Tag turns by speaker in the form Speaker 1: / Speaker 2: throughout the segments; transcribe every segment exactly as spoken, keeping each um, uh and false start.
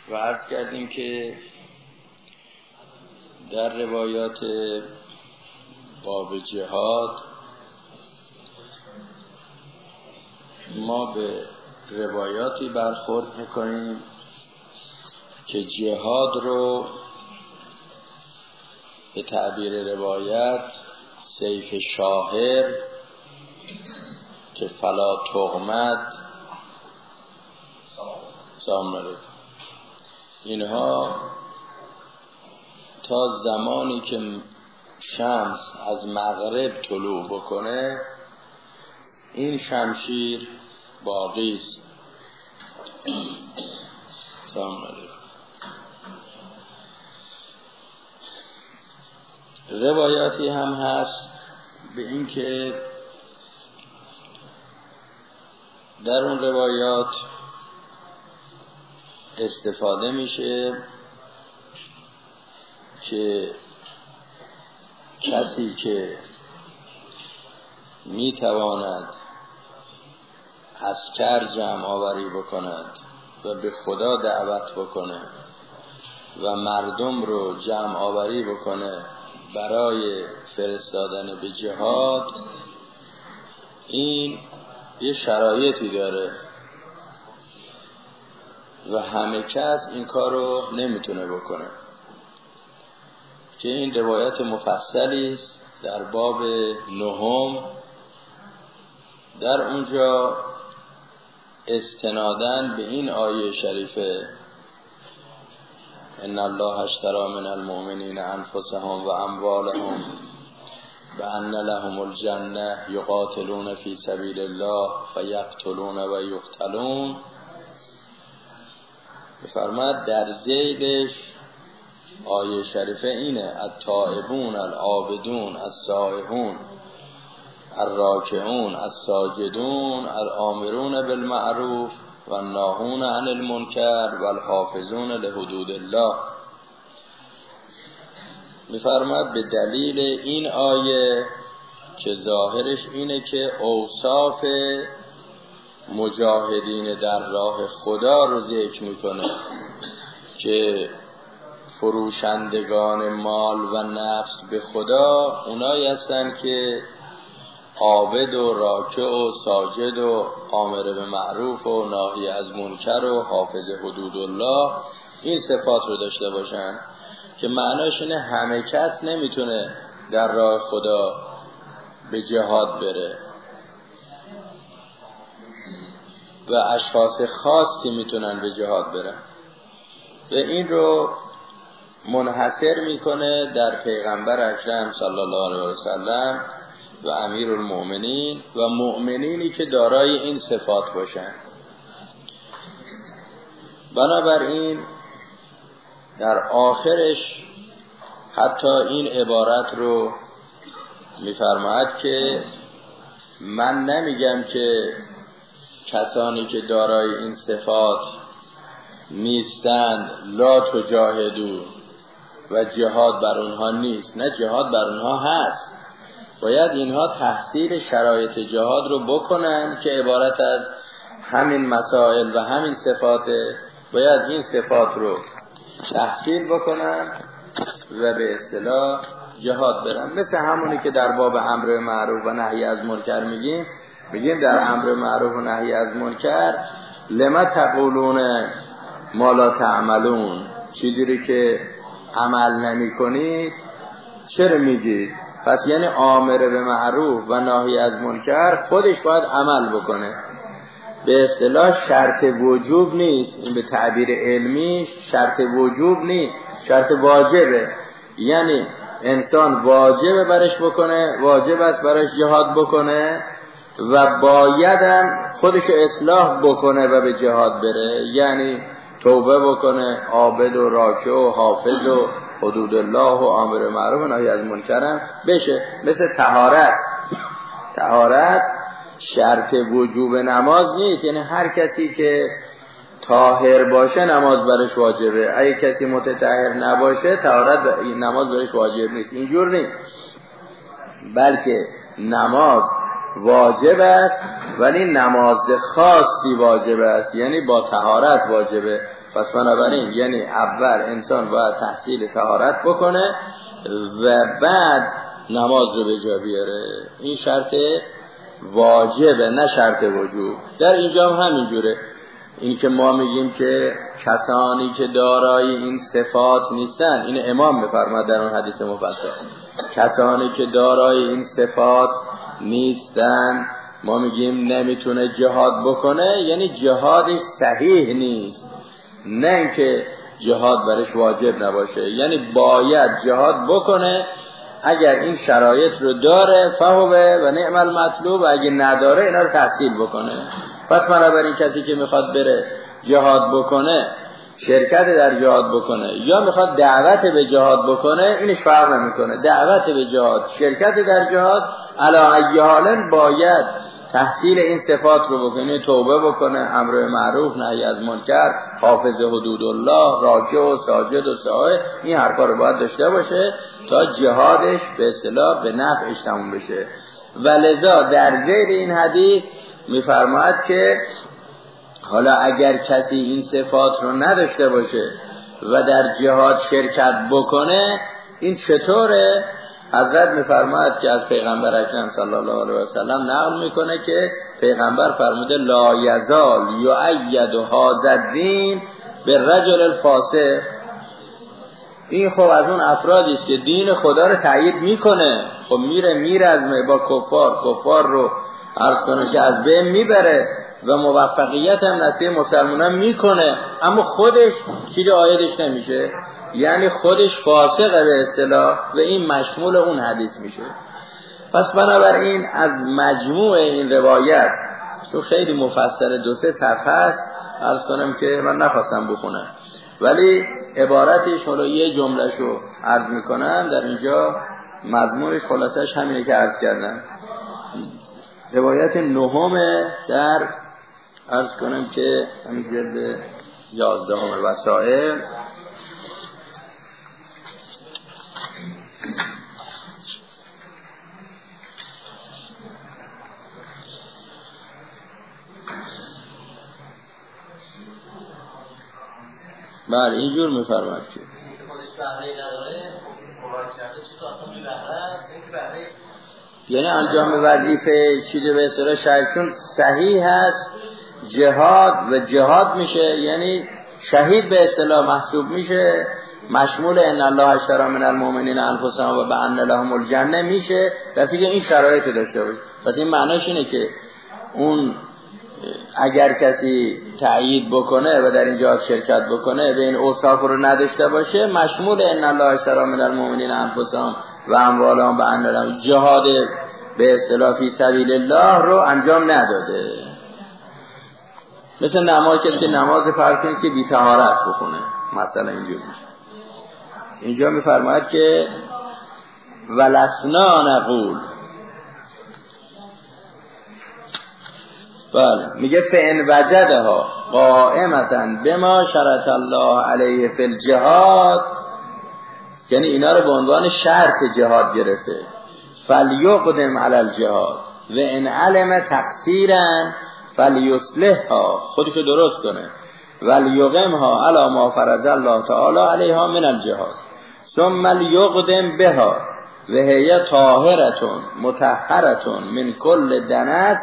Speaker 1: و عرض کردیم که در روایات باب جهاد ما به روایاتی برخورد میکنیم که جهاد رو به تعبیر روایت سیف شاهر که فلا تغمد سامنه اینها تا زمانی که شمس از مغرب طلوع بکنه این شمشیر باقی است. روایاتی هم هست به این که در اون روایات استفاده میشه که کسی که میتواند عسکر جمع آوری بکند و به خدا دعوت بکنه و مردم رو جمع آوری بکنه برای فرستادن به جهاد، این یه شرایطی داره و همه کس این کار رو نمیتونه بکنه که این روایت مفصلی است در باب نهم. در اونجا استنادن به این آیه شریفه ان الله اشتری من المؤمنین انفسهم و اموالهم بأن لهم الجنه یقاتلون فی سبیل الله فیقتلون و یقتلون، بفرماد در زیدش آیه شریفه اینه التائبون العابدون السائحون الراکعون الساجدون الآمرون بالمعروف و الناهون عن المنکر و الحافظون لحدود الله. می‌فرماد به دلیل این آیه که ظاهرش اینه که اوصاف مجاهدین در راه خدا رو ذکر میکنه که فروشندگان مال و نفس به خدا اونایی هستن که عابد و راکع و ساجد و آمر به معروف و ناهی از منکر و حافظ حدود الله این صفات رو داشته باشن، که معناش اینه همه کس نمیتونه در راه خدا به جهاد بره و اشخاص خاصی میتونن به جهاد برن. و این رو منحصر میکنه در پیغمبر اکرم صلی الله علیه و سلم و امیرالمؤمنین و مؤمنینی که دارای این صفات باشن. بنابراین در آخرش حتی این عبارت رو میفرماید که من نمیگم که کسانی که دارای این صفات نیستند لا تجاهدوا و جهاد بر اونها نیست، نه جهاد بر اونها هست، باید اینها تحصیل شرایط جهاد رو بکنن که عبارت از همین مسائل و همین صفات، باید این صفات رو تحصیل بکنن و به اصطلاح جهاد برن. مثل همونی که در باب امر معروف و نهی از منکر میگیم میگیم در امر معروف و نهی از منکر لما تقولون ما لا تعملون، چیزی که عمل نمی کنید چرا میگید؟ پس یعنی آمر به معروف و ناهی از منکر خودش باید عمل بکنه، به اصطلاح شرط وجوب نیست، این به تعبیر علمی شرط وجوب نیست، شرط واجبه، یعنی انسان واجبه برش بکنه، واجب است برش جهاد بکنه و بایدم خودش اصلاح بکنه و به جهاد بره، یعنی توبه بکنه، عابد و راکع و حافظ و حدود الله و آمر معروف و نهی از منکر بشه. مثل طهارت، طهارت شرط وجوب نماز نیست، یعنی هر کسی که طاهر باشه نماز برش واجبه، اگه کسی متطهر نباشه طهارت نماز برش واجب نیست. اینجور نیست، بلکه نماز واجب است، ولی نماز خاصی واجب است، یعنی با طهارت واجبه. پس بنابراین یعنی اول انسان باید تحصیل طهارت بکنه و بعد نماز رو به جا بیاره. این شرط واجبه نه شرط وجوب. در اینجا هم همینجوره. این که ما میگیم که کسانی که دارای این صفات نیستن، این امام میفرماد در اون حدیث مفصل، کسانی که دارای این صفات نیستن ما میگیم نمیتونه جهاد بکنه، یعنی جهادش صحیح نیست، نه اینکه جهاد برش واجب نباشه، یعنی باید جهاد بکنه اگر این شرایط رو داره فهوه و نعم المطلوب، و اگه نداره اینا رو تحصیل بکنه. پس بنابراین کسی که میخواد بره جهاد بکنه، شرکت در جهاد بکنه، یا میخواد دعوت به جهاد بکنه، اینش فرق نمیکنه. دعوت به جهاد، شرکت در جهاد، علی ای حال باید تحصیل این صفات رو بکنه، توبه بکنه، امر به معروف نهی از منکر، حافظ حدود الله، راکع و ساجد و سائل، این حرفا رو باید داشته باشه تا جهادش به اصطلاح به نفعش تموم بشه. ولذا در زیر این حدیث میفرماید که حالا اگر کسی این صفات رو نداشته باشه و در جهاد شرکت بکنه، این چطوره؟ حضرت میفرماید که از پیغمبر اکرم صلی الله علیه و سلم نقل میکنه که پیغمبر فرموده لا یزال یؤید هذا الدین بالرجل الفاسق. این خب از اون افرادی است که دین خدا رو تایید میکنه، خب میره میره از با کفار کفار رو عرض کنه که از بین میبره و موفقیت هم نصیب مسلمانان میکنه، اما خودش چیزی عایدش نمیشه، یعنی خودش فاسقه به اصطلاح، و این مشمول اون حدیث میشه. پس بنابراین از مجموع این روایت تو خیلی مفصل دو سه صفحه است، عرض کنم که من نخواستم بخونم، ولی عبارتش حالا یه جملهشو عرض میکنم در اینجا، مضمونش خلاصش همینه که عرض کردم. روایت نهم در عرض کنم که همین جلد یازدهم وسائل، بله اینجور میفرماد که یعنی انجام وظیفه چیزی به اصطلاح شهیدشون صحیح هست، جهاد و جهاد میشه، یعنی شهید به اصطلاح محسوب میشه، مشمول ان الله اشتری من المؤمنین انفسهم و بأن لهم الجنه میشه، وقتی که این شرایط داشته باشه. پس این معناش اینه که اون اگر کسی تأیید بکنه و در این جهاد شرکت بکنه به این اوصاف رو نداشته باشه، مشمول ان الله اشتری من المؤمنین انفسهم و اموالهم بأن لهم، جهاد به اصطلاح فی سبیل الله رو انجام نداده. مثل نماز که نماز فرض کنید که بی طهارت بخونه مثلا اینجوری. اینجا میفرماید که ولسنا نقول، بله میگه فان وجدها قائمتا بما شرط الله علیه فی الجهاد، یعنی اینا رو به عنوان شرط جهاد گرفته، فلیقدم علی الجهاد و ان علم تقصیرا فلیصلحها، خودشو درست کنه، ولیقمها علی ما فرض الله تعالی علیها من الجهاد، ثم لیقدم بها و هی طاهرة مطهرة من کل دنس،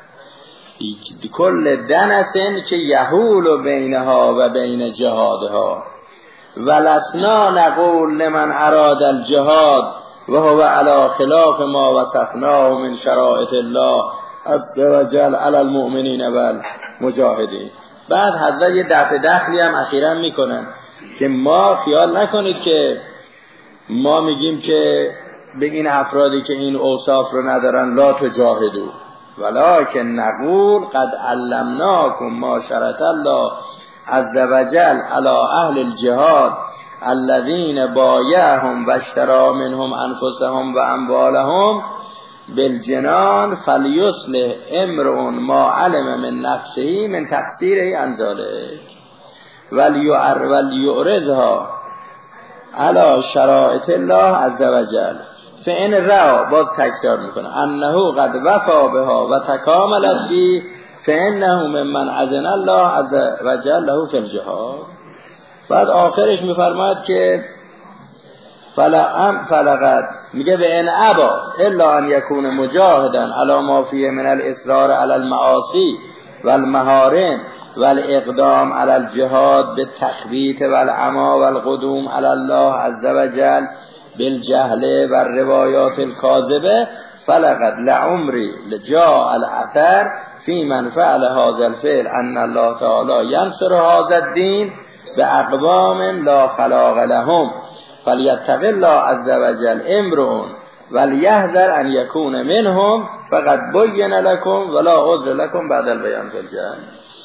Speaker 1: کل دنسن که یحول بینها و بین جهادها، ولسنا نقول لمن اراد الجهاد و هو علی خلاف ما وصفناه من شرائط الله عز وجل علی المؤمنین و المجاهدین. بعد حضرت یه دفع دخلی هم اخیراً میکنن که ما خیال نکنید که ما میگیم که بگین افرادی که این اوصاف رو ندارن لا تجاهدو، ولکن نقول قد علمناکم ما شرط الله عز وجل علی اهل الجهاد الذین بایعهم و اشتری منهم انفسهم و اموالهم بالجنان فلیصلح امرؤ ما علم من نفسه من تقصیره عن ذلک ولیعرضها علی شرائط الله عز وجل فإن را باز تکرار میکنه انه قد وفا بها و تکاملت فی فإنه ممن اذن الله عز وجل له فی الجهاد. بعد آخرش میفرماید که فلقد فلقد میگه به ان ابا الا ان یکون مجاهدا علی ما فیه من الاصرار علی المعاصی والمحارم والاقدام علی الجهاد بالتخبیط والعما والقدوم علی الله عز وجل بالجهل والروایات الكاذبه فلقد لعمری جاء الاثر فی من فعل هذا الفعل ان الله تعالی ینصر هذا الدین باقوام لا خلاق لهم فلیتق الله عز وجل امرؤ ولیحذر ان یکون منهم فقد بین لكم ولا عذر لكم بعد البیان فی الجهل.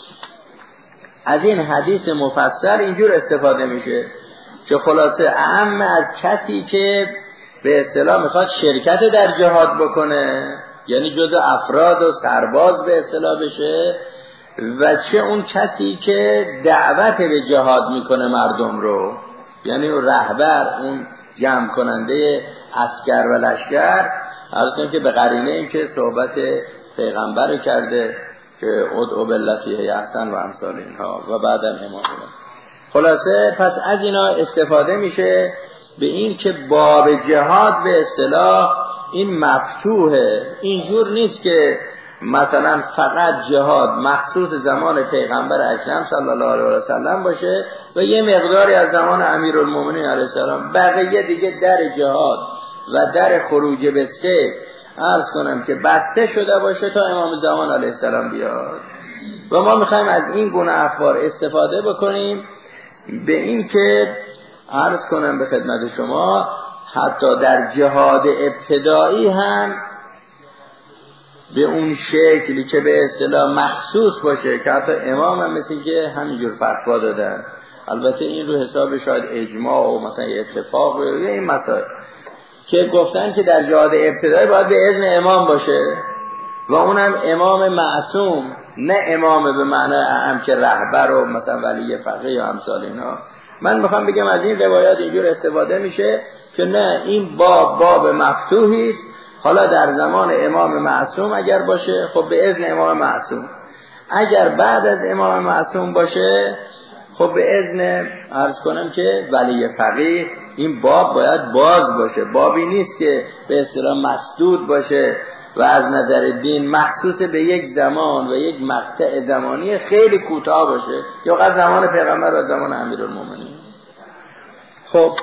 Speaker 1: از این حدیث مفصل اینجور استفاده میشه که خلاصه اعم از کسی که به اصطلاح میخواد شرکت در جهاد بکنه، یعنی جزء افراد و سرباز به اصطلاح بشه، و چه اون کسی که دعوت به جهاد میکنه مردم رو، یعنی اون رهبر، اون جمع کننده اسکر و لشکر. عرض که به قرینه این که صحبت پیغمبر کرده که ادعو باللتی هی احسن و امثال اینها و بعدم امام. خلاصه پس از اینا استفاده میشه به این که باب جهاد به اصطلاح این مفتوحه. اینجور نیست که مثلا فقط جهاد مخصوص زمان پیغمبر اکرم صلی الله علیه و سلم باشه و یه مقداری از زمان امیرالمومنین علیه السلام، بقیه دیگه در جهاد و در خروج به سیف عرض کنم که بسته شده باشه تا امام زمان علیه السلام بیاد. و ما میخوایم از این گونه اخبار استفاده بکنیم به این که عرض کنم به خدمت شما حتی در جهاد ابتدایی هم به اون شکلی که به اصطلاح مخصوص باشه که حتی امام هم مثل که همینجور فتوا دادن، البته این رو حساب شاید اجماع و مثلا اتفاق و این مسائل که گفتن که در جهاد ابتدایی باید به اذن امام باشه و اونم امام معصوم، نه امام به معنی اعم که رهبر و مثلا ولی فقیه یا امثال اینا. من میخوام بگم از این روایات اینجور استفاده میشه که نه، این باب باب مفتوحی است. حالا در زمان امام معصوم اگر باشه خب به اذن امام معصوم، اگر بعد از امام معصوم باشه خب به اذن عرض کنم که ولی فقیه. این باب باید باز باشه، بابی نیست که به اصطلاح مسدود باشه و از نظر دین مخصوص به یک زمان و یک مقطع زمانی خیلی کوتاه باشه، یا قد زمان پیغمبر و زمان امیرالمومنین. خب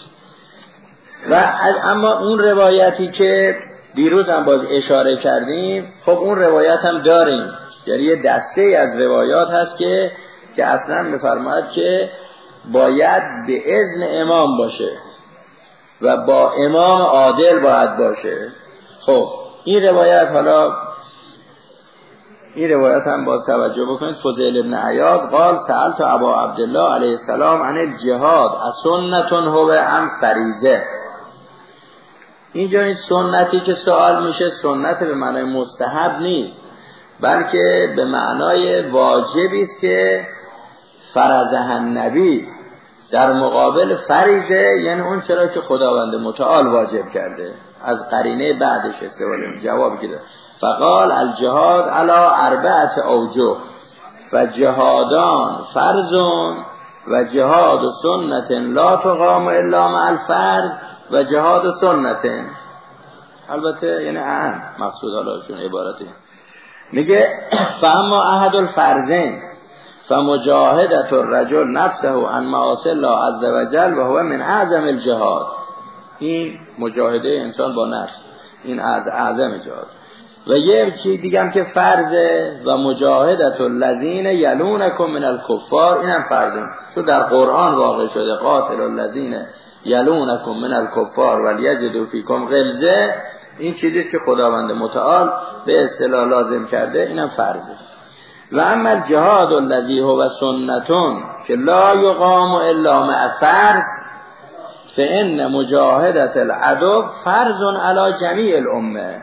Speaker 1: و از اما اون روایتی که دیروز هم باز اشاره کردیم، خب اون روایت هم داریم، یعنی یه دسته از روایات هست که که اصلا میفرماید که باید به اذن امام باشه و با امام عادل باید باشه. خب این روایت، حالا این روایت هم باز توجه بکنید. فضیل ابن عیاض قال سألت ابا عبدالله علیه السلام عن الجهاد اسنتون هو ام فریضه. اینجا این سنتی که سوال میشه سنت به معنای مستحب نیست، بلکه به معنای واجبی است که فرضه النبی در مقابل فریضه، یعنی اون چرا که خداوند متعال واجب کرده. از قرینه بعدش استفاده می جواب گیره. فقال الجهاد علی اربعه اوجه و جهادان فرضون و جهاد و سنت لا تقام الا مع الفرض و جهاد و سنت. البته یعنی اهم مقصود، حالا چون عبارتی میگه فاما احد الفرضین فمجاهدت الرجل نفسه عن معاصی الله عز وجل و هو من اعظم الجهاد. این مجاهده انسان با نفس، این از اعظم جهاد. و یه چیز دیگه هم که فرضه و مجاهدت الذین یلونکم من الکفار، این هم فرضه چون در قرآن واقع شده قاتل الذین یلونکم من الکفار ولیجدوا فیکم غلظه. این چیزی که خداوند متعال به اصطلاح لازم کرده، اینم فرضه. و اما الجهاد الذی هو سنتون که لا یقام الا مع فرض فان مجاهدت العدو فرض علی جمیع الامه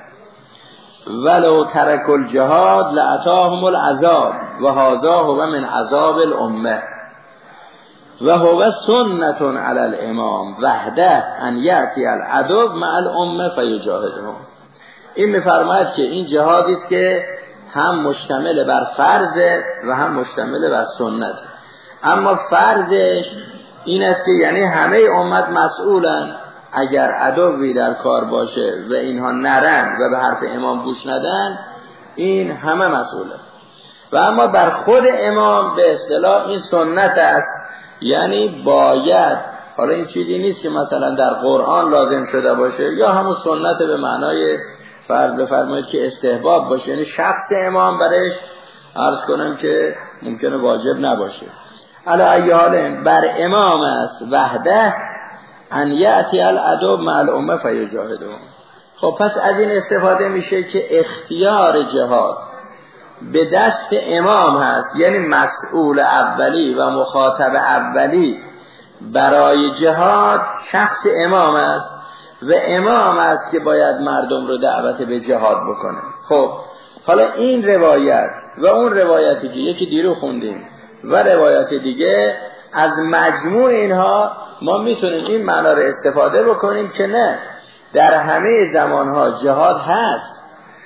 Speaker 1: ولو ترک الجهاد لاتاهم العذاب و هذا هو من عذاب الامه. و هو سنت علی الامام وحده ان یأتی العدو مع الامه فیجاهدهم. این میفرماید که این جهادی است که هم مشتمل بر فرض و هم مشتمل بر سنت. اما فرضش این است که یعنی همه امت مسئولن، اگر عدوی در کار باشه و اینها نرن و به حرف امام گوش ندن این همه مسئوله. و اما بر خود امام به اصطلاح این سنت است، یعنی باید، حالا این چیزی نیست که مثلا در قرآن لازم شده باشه یا همون سنت به معنای فرض بفرمایید که استحباب باشه، یعنی شخص امام برش عرض کنم که ممکنه واجب نباشه. علی ای حال بر امام است وحده ان یأتی العدو مع الامه فیجاهدهم. خب پس از این استفاده میشه که اختیار جهاد به دست امام هست، یعنی مسئول اولی و مخاطب اولی برای جهاد شخص امام است و امام است که باید مردم رو دعوت به جهاد بکنه. خب حالا این روایت و اون روایتی که یکی دیرو خوندیم و روایت دیگه، از مجموع اینها ما میتونیم این معنا رو استفاده بکنیم که نه، در همه زمانها جهاد هست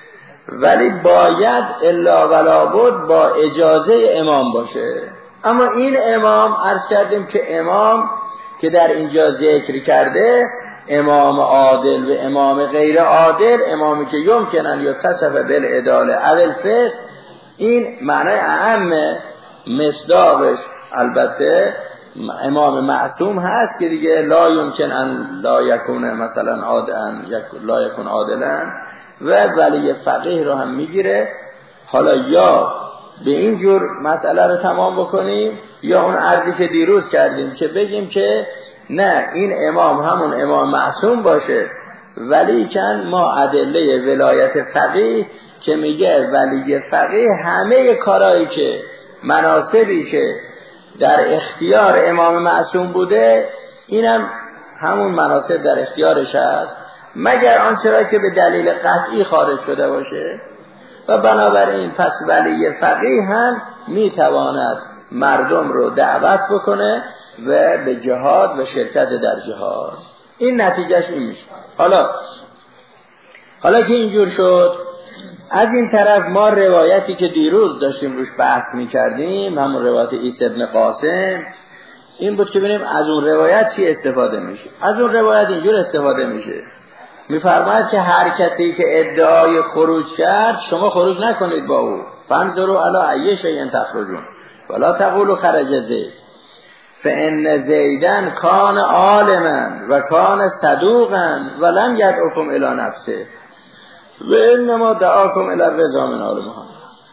Speaker 1: ولی باید الا ولا بد با اجازه امام باشه. اما این امام عرض کردیم که امام که در اینجا ذکر کرده امام عادل و امام غیر عادل، امامی که یمکنن یتصف بالعداله او الفسق، این معنای اعم مصداقش البته امام معصوم هست که دیگه لا یمکن ان لا یکون مثلا عادلا لا یکون عادلا، و ولی فقیه رو هم میگیره. حالا یا به این جور مسئله رو تمام بکنیم یا اون عرضی که دیروز کردیم که بگیم که نه، این امام همون امام معصوم باشه ولی کن ما ادله ولایت فقیه که میگه ولی فقیه همه کارهایی که مناسبی که در اختیار امام معصوم بوده اینم همون مناسب در اختیارش هست، مگر آنچه را که به دلیل قطعی خارج شده باشه. و بنابراین پس ولی فقیه هم میتواند مردم رو دعوت بکنه و به جهاد و شرکت در جهاد. این نتیجهش این میشه. حالا حالا که اینجور شد، از این طرف ما روایتی که دیروز داشتیم روش بحث میکردیم، همون روایت عیسی بن قاسم، این بود که ببینیم از اون روایت چی استفاده میشه. از اون روایت اینجور استفاده میشه، میفرماید که هر کسی که ادعای خروج کرد شما خروج نکنید با او، فانظروا الی ای شیء تخرجون ولا تقولوا خرج زید فان زیدن کان عالما و کان صدوقا ولم یدعکم الی نفسه و انما دعاکم الی الرضا من آل محمد.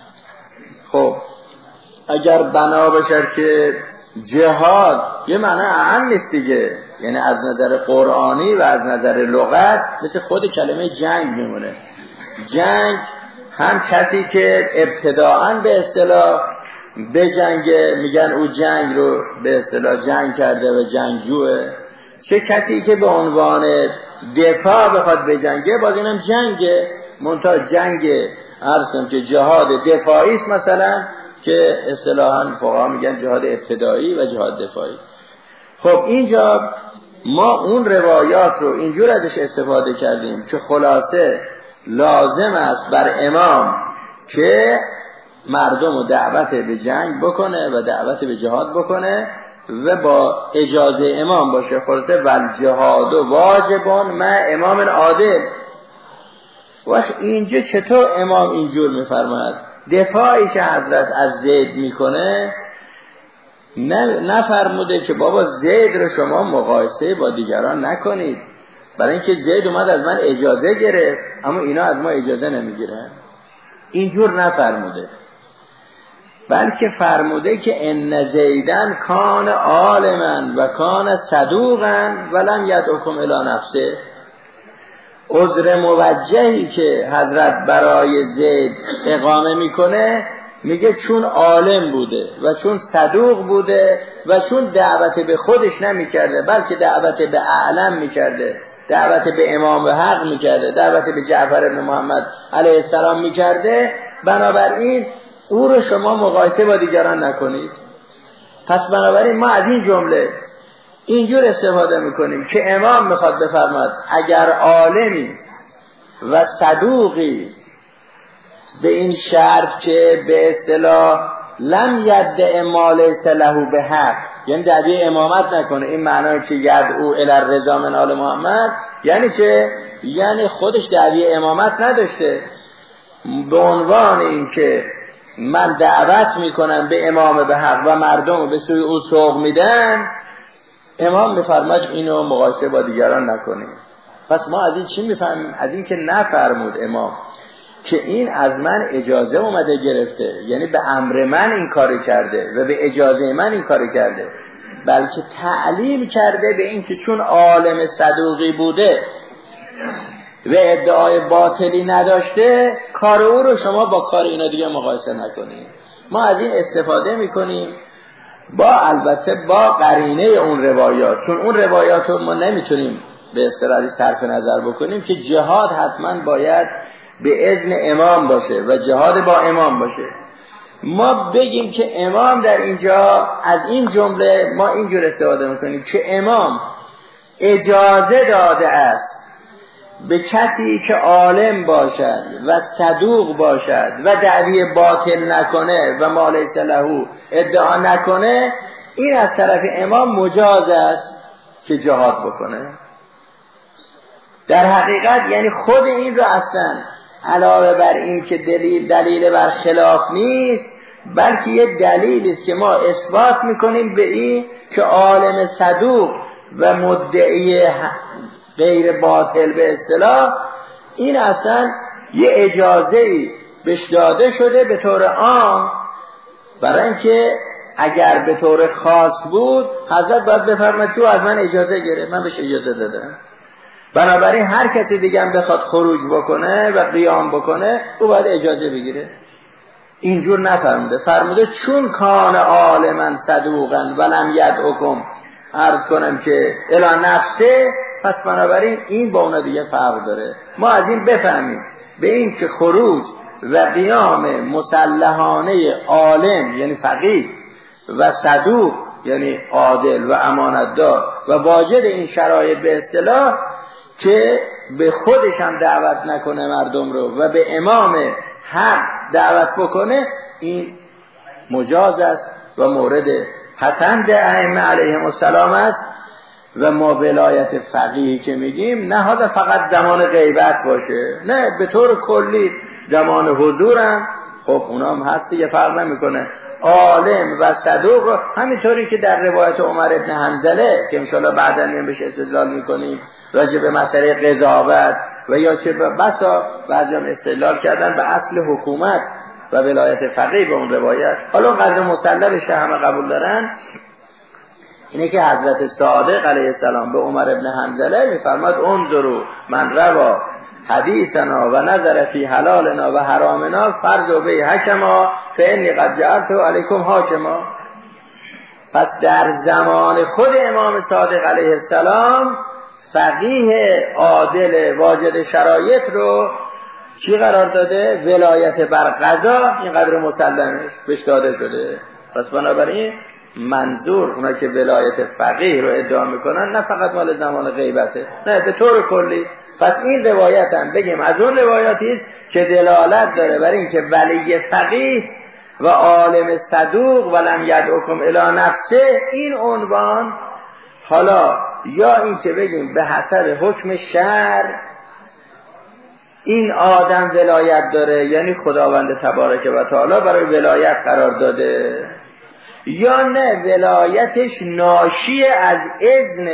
Speaker 1: خب اگر بنا بشه که جهاد یه معنی اهم نیست دیگه، یعنی از نظر قرآنی و از نظر لغت مثل خود کلمه جنگ میمونه. جنگ هم کسی که ابتداعاً به اصطلاح به جنگ میگن او جنگ رو به اصطلاح جنگ کرده و جنگجوه، چه کسی که به عنوان دفاع بخواد به جنگه باز اینم جنگه، منتها جنگ عرضم که جهاد دفاعی است مثلا، که اصطلاحاً فقها میگن جهاد ابتدایی و جهاد دفاعی. خب اینجا ما اون روایات رو اینجور ازش استفاده کردیم که خلاصه لازم است بر امام که مردم رو دعوت به جنگ بکنه و دعوت به جهاد بکنه و با اجازه امام باشه. خلاصه ول جهاد و واجبون مع امام عادل. وقت اینجا چطور امام اینجور میفرماید؟ دفاعی که حضرت از زید میکنه نفرموده که بابا زید رو شما مقایسه با دیگران نکنید، برای اینکه زید اومد از من اجازه گرفت اما اینا از ما اجازه نمیگیرن. اینجور نفرموده، بلکه فرموده که ان زیدن کان عالما و کان صدوقا ولم یدعکم الی نفسه. عذر موجهی که حضرت برای زید اقامه میکنه میگه چون عالم بوده و چون صدوق بوده و چون دعوت به خودش نمیکرده بلکه دعوت به اعلم میکرده، دعوت به امام حق میکرده، دعوت به جعفر بن محمد علیه السلام میکرده، بنابراین او رو شما مقایسه با دیگران نکنید. پس بنابراین ما از این جمله اینجور استفاده میکنیم که امام میخواد بفرماد اگر عالمی و صدوقی به این شرط که به اصطلاح لم یدع ما لیس له به حق، یعنی دعوی امامت نکنه، این معنی که یدعو الی الرضا من آل محمد یعنی که یعنی خودش دعوی امامت نداشته، به عنوان این که من دعوت میکنم به امام به حق و مردم رو به سوی او سوق میدن، امام میفرماید اینو مقایسه با دیگران نکنیم. پس ما از این چی میفهمیم؟ از این که نفرمود امام که این از من اجازه اومده گرفته، یعنی به امر من این کاری کرده و به اجازه من این کاری کرده، بلکه تعلیل کرده به این که چون عالم صدوقی بوده و ادعای باطلی نداشته، کار او رو شما با کار اینا دیگه مقایسه نکنید. ما از این استفاده میکنیم، با البته با قرینه اون روایات، چون اون روایات رو ما نمیتونیم به اصطلاح صرف نظر بکنیم که جهاد حتما باید به اذن امام باشه و جهاد با امام باشه. ما بگیم که امام در اینجا از این جمله ما اینجور استفاده میکنیم که امام اجازه داده است به کسی که عالم باشد و صدوق باشد و دعوی باطل نکنه و ما لیس له ادعا نکنه، این از طرف امام مجاز است که جهاد بکنه. در حقیقت یعنی خود این رو اصلا علاوه بر این که دلیل دلیل بر خلاف نیست، بلکه یه دلیلی است که ما اثبات میکنیم به این که عالم صدوق و مدعی غیر باطل به اصطلاح این اصلا یه اجازه‌ای بهش داده شده به طور عام، برای اینکه اگر به طور خاص بود حضرت باید بفرماید تو از من اجازه گرفت، من بهش اجازه دادم، بنابراین هر کسی دیگه هم بخواد خروج بکنه و قیام بکنه او باید اجازه بگیره. اینجور نفرموده، فرموده چون کان عالما صدوقا ولم یدعکم، عرض کنم که الی نفسه، پس بنابراین این با اون دیگه فرق داره. ما از این بفهمیم به این که خروج و قیام مسلحانه عالم یعنی فقیه و صدوق یعنی عادل و امانتدار و واجد این شرایط به اصطلاح که به خودش هم دعوت نکنه مردم رو و به امام حق دعوت بکنه، این مجاز است و مورد پسند ائمه علیهم السلام است. و ما ولایت فقیهی که میگیم نه حالا فقط زمان غیبت باشه، نه به طور کلی زمان حضورم خب اونام هست دیگه، فرق نمیکنه. عالم و صدوق همینطوری که در روایت عمر ابن حنظله که انشاءالله بعداً میام بهش استدلال میکنیم راجع به مسئله قضاوت و یا چه بسا بعضی هم استدلال کردن به اصل حکومت و ولایت فقیه به اون روایت. حالا قدر مسلمش همه قبول دارن اینه که حضرت صادق علیه السلام به عمر ابن حنظله میفرماد انظروا من روا حدیثنا و نظر فی حلالنا و حرامنا فرض و بی حکما فانی قد جعلت علیکم حاکما. پس در زمان خود امام صادق علیه السلام فقیه عادل واجد شرایط رو چی قرار داده؟ ولایت بر قضا اینقدر مسلمش بهش داده شده. پس بنابراین منظور اونا که ولایت فقیه رو ادعا میکنن نه فقط مال زمان غیبته، نه به طور کلی. پس این روایت هم بگیم از اون روایاتی است که دلالت داره بر این که ولی فقیه و عالم صدوق ولم یدعکم الی نفسه، این عنوان حالا یا این که بگیم به حسب حکم شرع این آدم ولایت داره، یعنی خداوند تبارک و تعالی برای ولایت قرار داده، یا نه ولایتش ناشی از اذن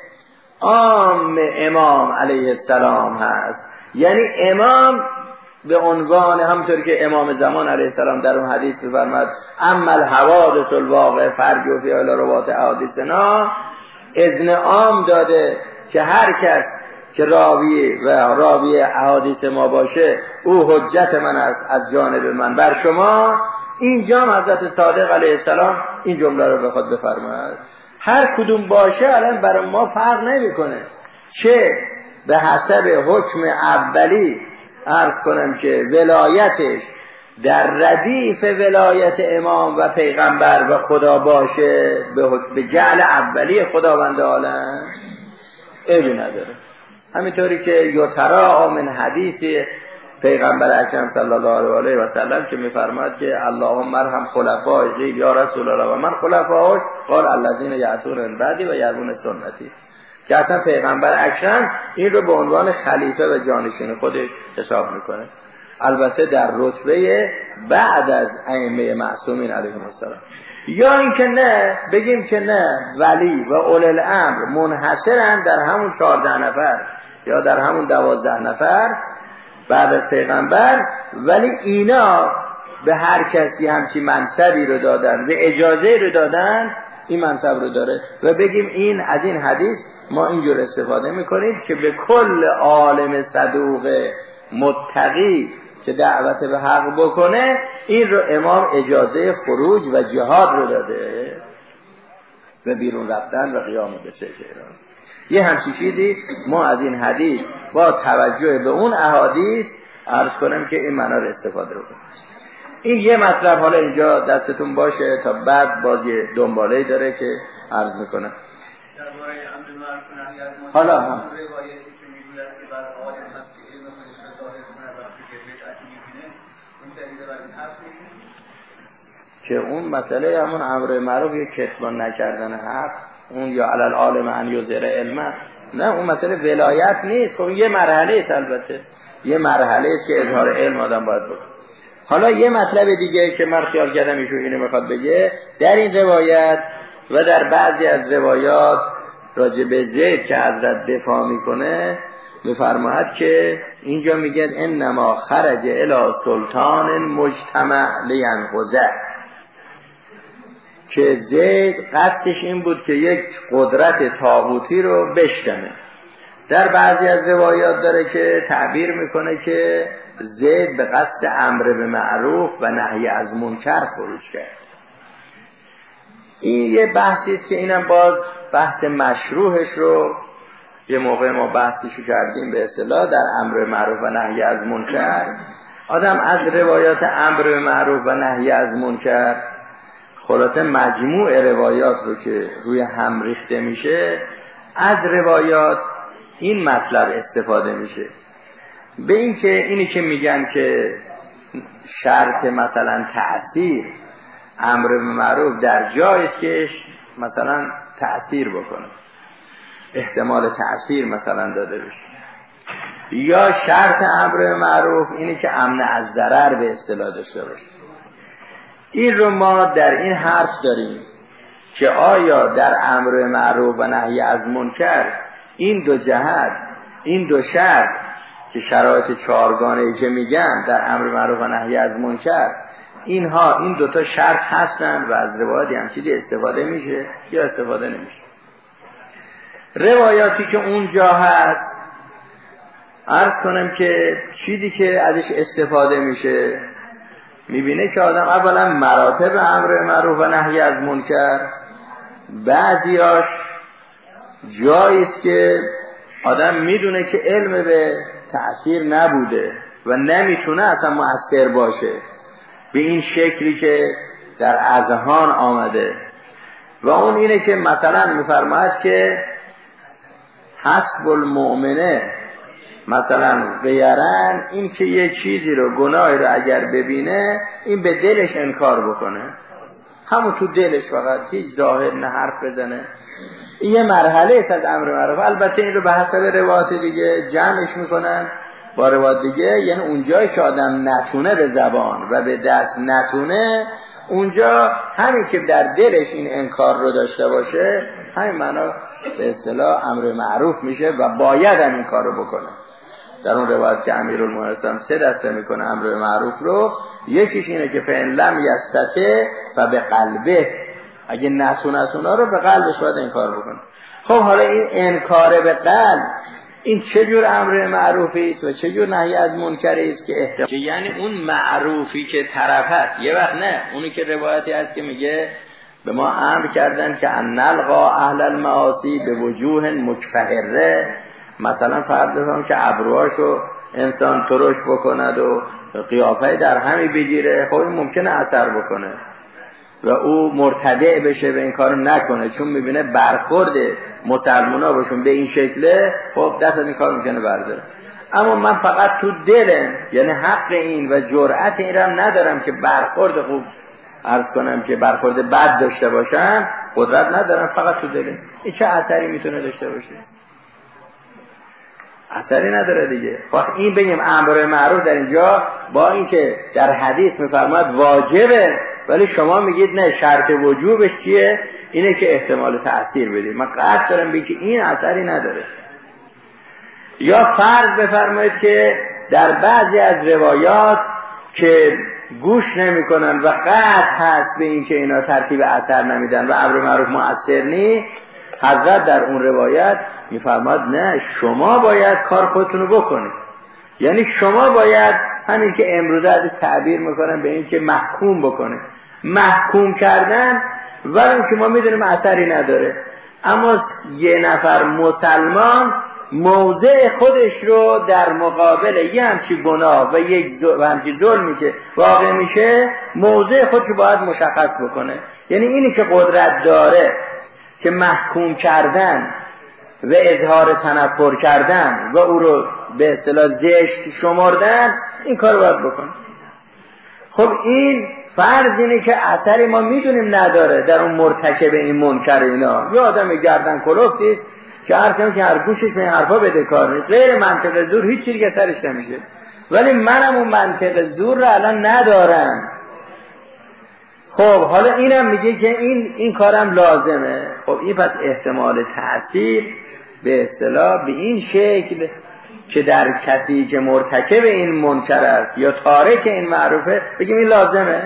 Speaker 1: عام امام علیه السلام هست. یعنی امام به عنوان همونطور که امام زمان علیه السلام در اون حدیث می‌فرماد اما الحوادث الواقع فرجوا فی الی روات احادیثنا، اذن عام داده که هر کس که راوی و راوی احادیث ما باشه او حجت من است از جانب من بر شما. اینجا هم حضرت صادق علیه السلام این جمله رو بخواد بفرماید هر کدوم باشه الان برای ما فرق نمیکنه، چه به حسب حکم اولی عرض کنم که ولایتش در ردیف ولایت امام و پیغمبر و خدا باشه به جعل اولی خداوند عالم عیبی نداره. همینطوری که یترا من حدیث پیغمبر اکرم صلی الله علیه و سلم که میفرماد که اللهم ارحم خلفای قیل یا رسول الله و من خلفای قال الذین یأتون من بعدی و یرون سنتی، که اصلا پیغمبر اکرم این رو به عنوان خلیفه و جانشین خودش حساب میکنه، البته در رتبه بعد از ائمه معصومین علیهم السلام. یا اینکه نه بگیم که نه ولی و اولي الامر منحصرن در همون چهارده نفر یا در همون دوازده نفر بعد از پیغمبر، ولی اینا به هر کسی همچی منصبی رو دادن و اجازه رو دادن این منصب رو داره. و بگیم این از این حدیث ما اینجور استفاده میکنیم که به کل عالم صدوق متقی که دعوت به حق بکنه این رو امام اجازه خروج و جهاد رو داده و بیرون رفتن و قیام به سجده. یه همچی چیزی ما از این حدیث با توجه به اون احادیث عرض کنم که این معنا رو استفاده رو کنیم. این یه مطلب حالا اینجا دستتون باشه تا بعد باز یه دنباله‌ای داره که عرض میکنم. حالا هم که اون مسئله همون امر معروف یه کتمان نکردن حق، اون یا علل عالم ان یظهر علم، نه اون مسئله ولایت نیست. خب یه مرحله است، البته یه مرحله است که اظهار علم آدم باید بکنه. حالا یه مطلب دیگه که من خیال کردم ایشون اینو میخواد بگه در این روایت و در بعضی از روایات راجع به زید که حضرت دفاع میکنه میفرماید که اینجا میگه انما خرج الی سلطان مجتمع لینقضه، که زید قصدش این بود که یک قدرت طاغوتی رو بشکنه. در بعضی از روایات داره که تعبیر میکنه که زید به قصد امر به معروف و نهی از منکر خروج کرد. این یه بحثی است که اینم باز بحث مشروعش رو یه موقع ما بحثیشو کردیم به اصطلاح در امر معروف و نهی از منکر. آدم از روایات امر به معروف و نهی از منکر خلاصه مجموع روایات رو که روی هم ریخته میشه از روایات این مطلب استفاده میشه به این که اینی که میگن که شرط مثلا تأثیر امر به معروف در جایی که مثلا تأثیر بکنه، احتمال تأثیر مثلا داده بشه، یا شرط امر به معروف اینی که امن از ضرر به اصطلاح داشته باشه. این رو ما در این حرف داریم که آیا در امر معروف و نهی از منکر این دو جهت، این دو شرط که شرایط چهارگانه‌ای که میگن در امر معروف و نهی از منکر، اینها این دوتا شرط هستن و از روایاتی هم چیزی استفاده میشه یا استفاده نمیشه. روایاتی که اونجا هست عرض کنم که چیزی که ازش استفاده میشه میبینه که آدم اولا مراتب امر معروف و نهی از منکر بعضیاش جاییست که آدم میدونه که علم به تأثیر نبوده و نمیتونه اصلا مؤثر باشه به این شکلی که در اذهان آمده، و اون اینه که مثلا میفرماید که حسب المؤمنه مثلا غیرن، این که یه چیزی رو گناهی رو اگر ببینه این به دلش انکار بکنه، همون تو دلش فقط، هیچ ظاهر نه حرف بزنه. این یه مرحله است از امر معروف. البته این رو به حسب روایات دیگه جمعش میکنن با روایات دیگه، یعنی اونجایی که آدم نتونه به زبان و به دست نتونه، اونجا همین که در دلش این انکار رو داشته باشه همین معنا به اصطلاح امر معروف میشه و باید هم این کار رو بکنه. در اون روایت که امیرالمومنین سه دسته میکنه امر معروف رو، یکیش اینه که فإن لم یستطع فبقلبه، اگه نتونه از اونا رو به قلبش باید انکار بکنه. خب حالا این انکار به قلب این چه جور امر معروفی است و چه جور نهی از منکری است که احتمال، یعنی اون معروفی که طرف هست یه وقت نه، اونی که روایتی هست که میگه به ما امر کردن که ان نلقا اهل المعاصی به وجوه مکفهره، مثلا فرض بکنم که ابروهاشو انسان ترش بکند و قیافه در همی بگیره، خب این ممکنه اثر بکنه و او مرتدع بشه به این کارو نکنه، چون میبینه برخورد مسلمونا باشون به این شکله، خب دست از این کار ممکنه برداره. اما من فقط تو دلم، یعنی حق این و جرأت این رو ندارم که برخورد خوب عرض کنم که برخورد بد داشته باشم، قدرت ندارم، فقط تو دلم. این چه اثری میتونه داشته باشه؟ اثری نداره دیگه. وقت این بگیم امر معروف در اینجا با اینکه در حدیث میفرماد واجبه، ولی شما میگید نه، شرط وجوبش چیه؟ اینه که احتمال تأثیر بدید. من قطع دارم بگم که این اثری نداره. یا فرض بفرمایید که در بعضی از روایات که گوش نمی کنن و قطع هست به این که اینا ترتیب اثر نمیدن و امر معروف مؤثر نی، حضرت در اون روایت میفرماد نه، شما باید کار خودتون رو بکنید. یعنی شما باید همین که امروزه ازش تعبیر میکنن به این که محکوم بکنه. محکوم کردن ولی که ما میدونیم اثری نداره، اما یه نفر مسلمان موضع خودش رو در مقابل یه همچی گناه و یک و همچی ظلمی که واقع میشه، موضع خودش رو باید مشخص بکنه. یعنی اینی که قدرت داره که محکوم کردن و اظهار تنفر کردن و او رو به اصطلاح زشت شمردن، این کار رو باید بکنه. خب این فرض اینه که اثری ما میدونیم نداره در اون مرتکب این منکر. اینا یه آدم گردن کلفتیست که هر کم که هر گوشش به این حرفا بده کار نیست، غیر منطق زور هیچ چیزی که سرش نمیشه، ولی منم اون منطق زور رو الان ندارم. خب حالا اینم میگه که این این کارم لازمه. خب این پس احتمال تأثیر به اصطلاح به این شکل که در کسی که مرتکب این منکر است یا تارک این معروفه بگیم این لازمه.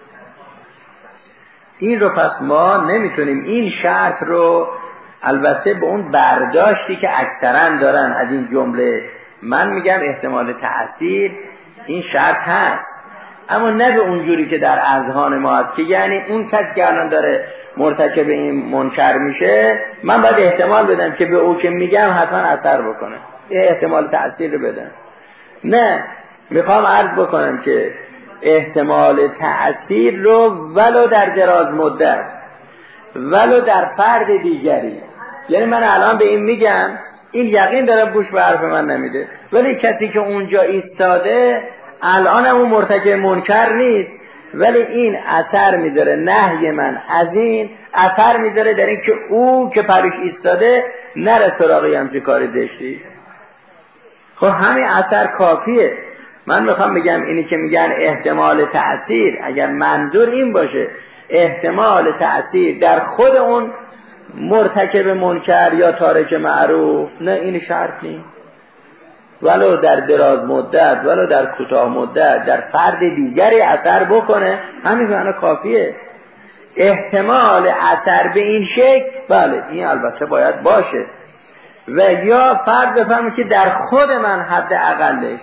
Speaker 1: این رو پس ما نمیتونیم این شرط رو، البته به اون برداشتی که اکثرا دارن از این جمله، من میگم احتمال تأثیر این شرط هست، اما نه به اونجوری که در اذهان ما هست که یعنی اون کسی که الان داره مرتکب این منکر میشه من باید احتمال بدم که به او که میگم حتما اثر بکنه، یه احتمال تأثیر رو بدم. نه، میخوام عرض بکنم که احتمال تأثیر رو ولو در دراز مدت ولو در فرد دیگری، یعنی من الان به این میگم این یقین داره گوش به حرف من نمیده، ولی کسی که اونجا ایستاده الان اون مرتکب منکر نیست، ولی این اثر میذاره، نهی من از این اثر میذاره در این که او که پریش ایستاده نره سراغی همچه کار زشتی. خب همین اثر کافیه. من میخوام بگم اینی که میگن احتمال تأثیر، اگر منظور این باشه احتمال تأثیر در خود اون مرتکب منکر یا تارک معروف، نه این شرط نیست، ولو در دراز مدت ولو در کوتاه مدت در فرد دیگری اثر بکنه، همین معنی کافیه. احتمال اثر به این شکل بله این البته باید باشه، و یا فرد بفهمه که در خود من حد اقلش،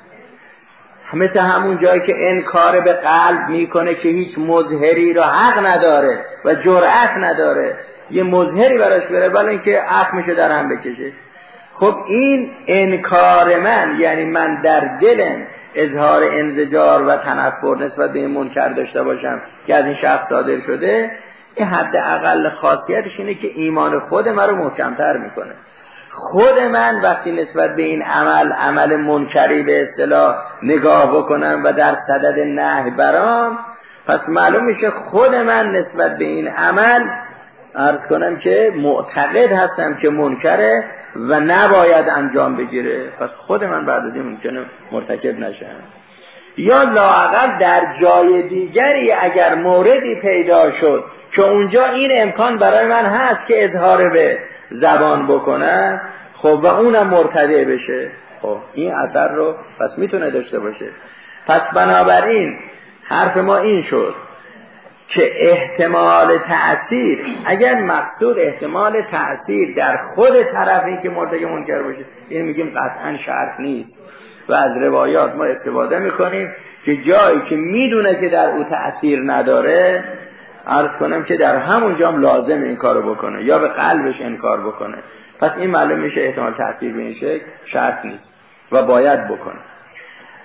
Speaker 1: مثل همون جایی که انکار به قلب میکنه که هیچ مظهری رو حق نداره و جرأت نداره یه مظهری براش بره ولی اینکه اخمشو در هم بکشه. خب این انکار من، یعنی من در دلم اظهار انزجار و تنفر نسبت به این منکر داشته باشم که از این شخص صادر شده، این حد اقل خاصیتش اینه که ایمان خود من رو محکمتر میکنه. خود من وقتی نسبت به این عمل عمل منکری به اصطلاح نگاه بکنم و در صدد نهی برام، پس معلوم میشه خود من نسبت به این عمل عرض کنم که معتقد هستم که منکره و نباید انجام بگیره، پس خود من بعد از این ممکنه مرتکب نشم. یا لااقل در جای دیگری اگر موردی پیدا شد که اونجا این امکان برای من هست که اظهار به زبان بکنم، خب و اونم مرتدع بشه، خب این اثر رو پس میتونه داشته باشه. پس بنابراین حرف ما این شد که احتمال تأثیر، اگر مقصود احتمال تأثیر در خود طرفی که مرتکب منکر باشه، این میگیم قطعا شرط نیست و از روایات ما استفاده میکنیم که جایی که میدونه که در او تأثیر نداره، عرض کنم که در همون جام لازم این کارو بکنه یا به قلبش انکار بکنه. پس این معلوم میشه احتمال تأثیر به این شکل شرط نیست و باید بکنه.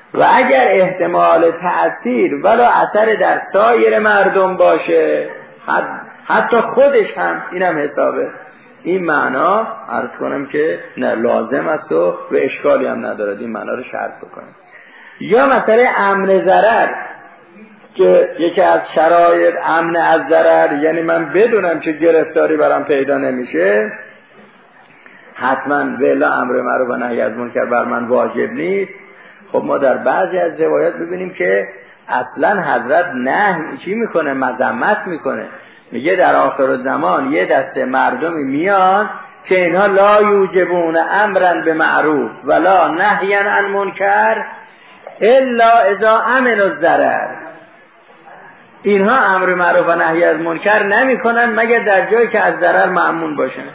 Speaker 1: و اگر احتمال تأثیر ولو اثر در سایر مردم باشه، حتی خودش هم، اینم حسابه. این معنا عرض کنم که نه لازم است و و اشکالی هم ندارد این معنا رو شرط بکنیم. یا مثلا امن ضرر که یکی از شرایط امن از ضرر، یعنی من بدونم که گرفتاری برام پیدا نمیشه، حتما ولا امر معروف و نهی از منکر بر من واجب نیست. خب ما در بعضی از روایات ببینیم که اصلا حضرت نه چی میکنه، مذمت میکنه، میگه در آخر زمان یه دسته مردمی میان که اینها لا یوجبون امرا به معروف ولا نهیا عن منکر الا اذا امنوا الضرر. اینها امر معروف و نهی از منکر نمیکنن مگر در جایی که از ضرر مأمون باشن.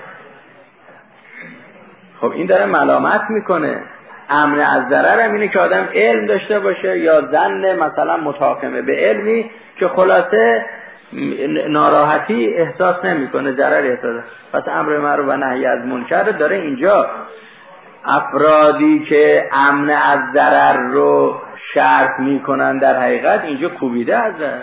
Speaker 1: خب این داره ملامت میکنه. امن از ضرر هم اینه که آدم علم داشته باشه یا ظن مثلا متحاکمه به علمی که خلاصه ناراحتی احساس نمیکنه، ضرر احساس. پس امر معروف و نهی از منکر داره اینجا افرادی که امن از ضرر رو شرط میکنن در حقیقت اینجا کوبیده از ضرر.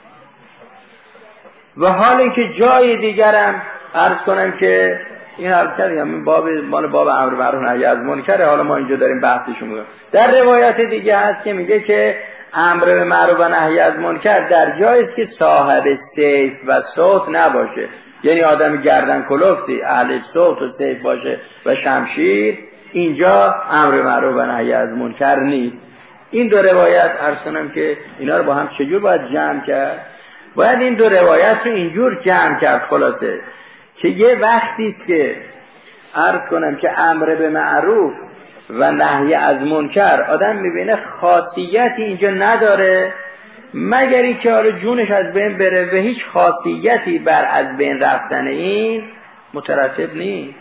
Speaker 1: و حالی که جای دیگرم عرض کنم که این حرف کردیم باب مال باب امر معروف نهی از منکر، حالا ما اینجا داریم بحثشو میکنیم. در روایت دیگه هست که میگه که امر به معروف و نهی از منکر در جایی است که صاحب سیف و صوت نباشه، یعنی آدم گردن کلفتی اهل صوت و سیف باشه و شمشیر، اینجا امر معروف و نهی از منکر نیست. این دو روایت عرض کنم که اینا رو با هم چجور باید جمع کرد؟ باید این دو روایت رو اینجور جمع کرد خلاصه که یه وقتی است که عرض کنم که امر به معروف و نهی از منکر آدم میبینه خاصیتی اینجا نداره مگر این که حالا جونش از بین بره و هیچ خاصیتی بر از بین رفتن این مترتب نیست.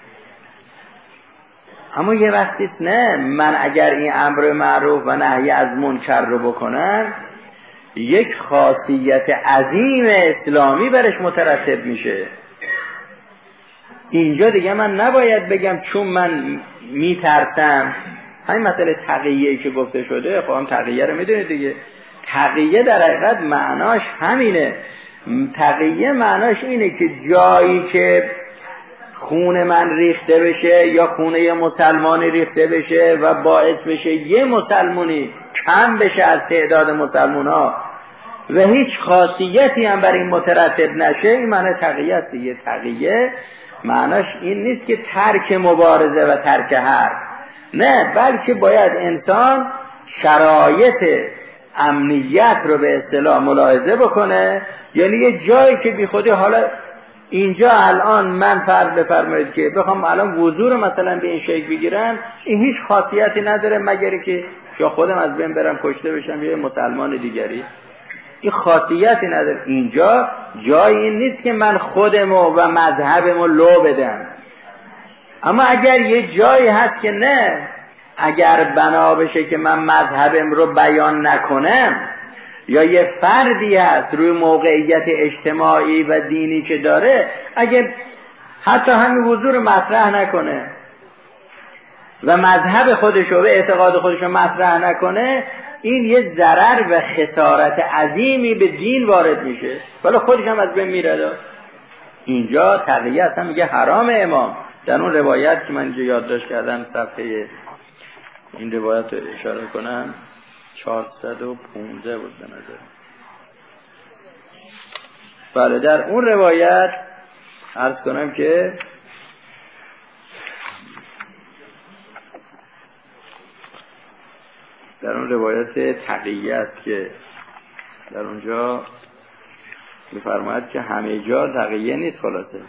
Speaker 1: اما یه وقتی است نه، من اگر این امر معروف و نهی از منکر رو بکنم یک خاصیت عظیم اسلامی برش مترتب میشه. اینجا دیگه من نباید بگم چون من میترسم. همین مسئله تقیه که گفته شده، خب هم تقیه رو میدونید دیگه. تقیه در حقیقت معناش همینه. تقیه معناش اینه که جایی که خون من ریخته بشه یا خونه یه مسلمانی ریخته بشه و باعث بشه یه مسلمانی کم بشه از تعداد مسلمان ها و هیچ خاصیتی هم بر این مترتب نشه، این معنی تقیه است دیگه. تقیه معناش این نیست که ترک مبارزه و ترک حرب، نه، بلکه باید انسان شرایط امنیت رو به اصطلاح ملاحظه بکنه. یعنی یه جایی که بی خودی، حالا اینجا الان من فرض بفرمایید که بخوام الان وضو رو مثلا به این شکل بگیرم، این هیچ خاصیتی نداره مگر که یا خودم از بین برم کشته بشم یا مسلمان دیگری، این خاصیتی نداره. اینجا جای این نیست که من خودمو و مذهبمو لو بدم. اما اگر یه جایی هست که نه، اگر بنا بشه که من مذهبم رو بیان نکنم یا یه فردی هست روی موقعیت اجتماعی و دینی که داره اگر حتی همین وضو رو مطرح نکنه و مذهب خودش و اعتقاد خودش رو مطرح نکنه، این یه ضرر و خسارت عظیمی به دین وارد میشه، ولی خودش هم از بین میره. اینجا تقیه اصلا میگه حرام. امام در اون روایت که من اینجا یادداشت کردم صفحه این روایت رو اشاره کنم چهارصد و پانزده بود به نظر. بله در اون روایت عرض کنم که در اون روایت تقیه است که در اونجا می‌فرماید که همه جا تقیه نیست. خلاصه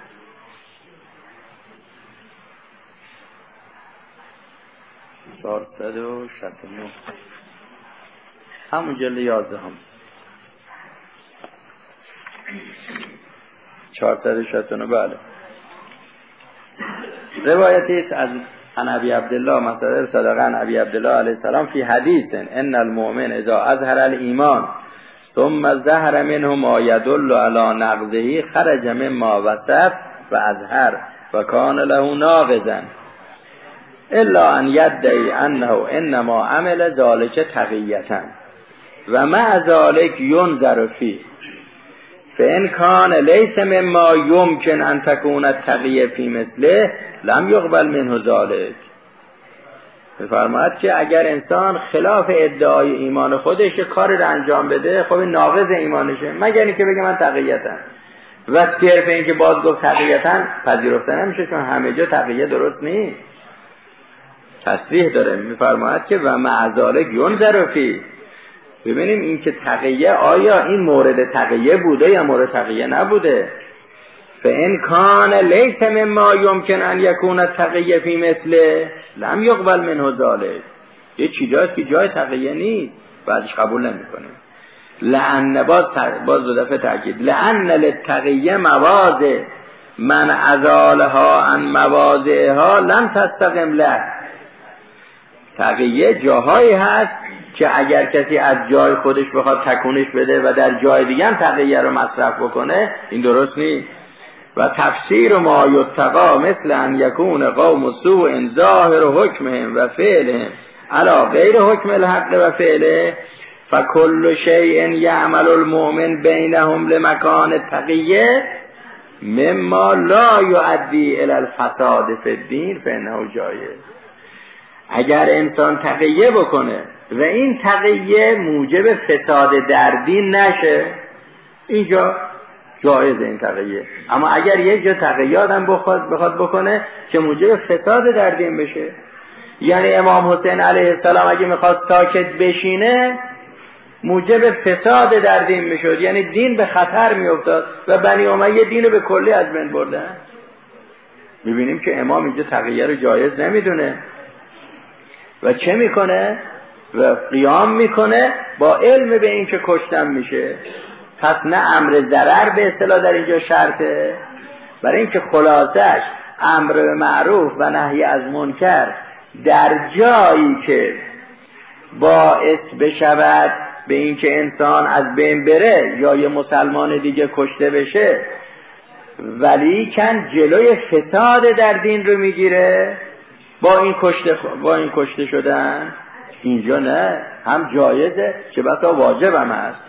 Speaker 1: چهارصد و شصت و نه همون جلد یازده هم چهارصد و شصت و نه. بله روایتی است از عن ابی عبدالله مثلا صدق عن ابی عبدالله علیه السلام فی حدیث ان المؤمن اذا اظهر الایمان ثم ظهر منه ما يدل على نقضه خرج مما وصف و اظهر و کان له ناقضا. الا ان یدعی انه انما عمل ذلك تقیة و مع ذلك ینظر فیه فان کان لیس مما یمکن ان تکون التقیة فی مثله لم یقبل منه ذلك. می‌فرماید که اگر انسان خلاف ادعای ایمان خودش کاری رو انجام بده، خب این ناقض ایمانشه، مگر اینکه بگه من تقیةً. و صرف این که باز گفت تقیةً پذیرفته نمیشه، چون همه جا تقیه درست نیست. تصریح داره، می‌فرماید که و مع ذلک ینظر فیه. ببینیم این که تقیه آیا این مورد تقیه بوده یا مورد تقیه نبوده. فان کان لیس مما یمکن ان یکون التقیة فی مثله لم یقبل منه ذلک. یه چیزاست که جای تقیه نیست، بعدش قبول نمی‌کنیم. لأن باز باز دو دفعه تاکید لأن للتقیة مواضع من ازالها عن مواضعها لم تستقم له. تقیه جاهایی هست که اگر کسی از جای خودش بخواد تکونش بده و در جای دیگه هم تقیه رو مصرف بکنه، این درست نیست. و تفسیر ما یتقا مثل ان یکون قوم سوء ظاهر حکمهم و فعلهم علی غیر حکم الحق و فعله فکل شیء یعمل المؤمن بینهم لمکان التقیه مما لا یؤدی الی الفساد فی الدین فانه جایز. اگر انسان تقیه بکنه و این تقیه موجب فساد در دین نشه، اینجا جایز این تقیه. اما اگر یک جا تقیه آدم بخواد بخواد بکنه که موجب فساد در دین بشه، یعنی امام حسین علیه السلام اگه میخواد ساکت بشینه موجب فساد در دین میشد، یعنی دین به خطر میافتاد و بنی امیه دین رو به کلی از بین بردن. میبینیم که امام اینجا تقیه رو جایز نمیدونه و چه میکنه؟ و قیام میکنه با علم به این که کشتن میشه. پس نه امر ضرر به اصطلاح در اینجا شرطه، برای اینکه خلاصش امر به معروف و نهی از منکر در جایی که باعث بشود به اینکه انسان از بین بره یا یه مسلمان دیگه کشته بشه، ولی کن جلوی فساد در دین رو میگیره با این کشته با این کشته شدن، اینجا نه، هم جایزه که بسا واجب هم هست.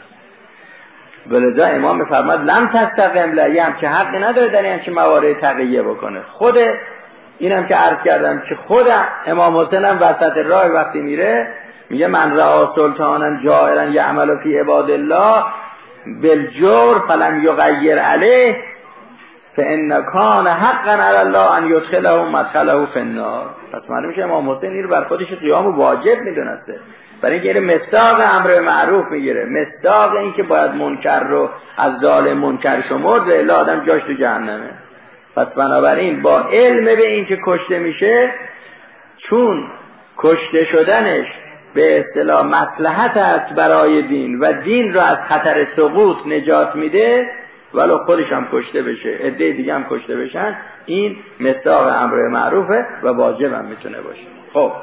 Speaker 1: ولذا امام میفرماد لم تستقم له، یه همچه حقی نداره در این همچه موارد تقیه بکنه. خود اینم که عرض کردم که خود امام حسین هم وسط راه وقتی میره میگه من رأى سلطانا جائرا یعمل فی عباد الله بالجور فلم یغیر علیه فان کان حقا علی الله ان یدخله مدخله فی النار. پس معلوم میشه امام حسین این رو بر خودش قیام واجب میدونسته، برای اینکه مصداق امر معروف میگیره، مصداق این که باید منکر رو از ظالم منکر شمرد و الا آدم جاش تو جهنمه. پس بنابراین با علم به این که کشته میشه، چون کشته شدنش به اصطلاح مصلحت است برای دین و دین رو از خطر سقوط نجات میده، ولو خودش هم کشته بشه عده دیگه هم کشته بشن، این مصداق امر معروفه و واجب هم میتونه باشه. خب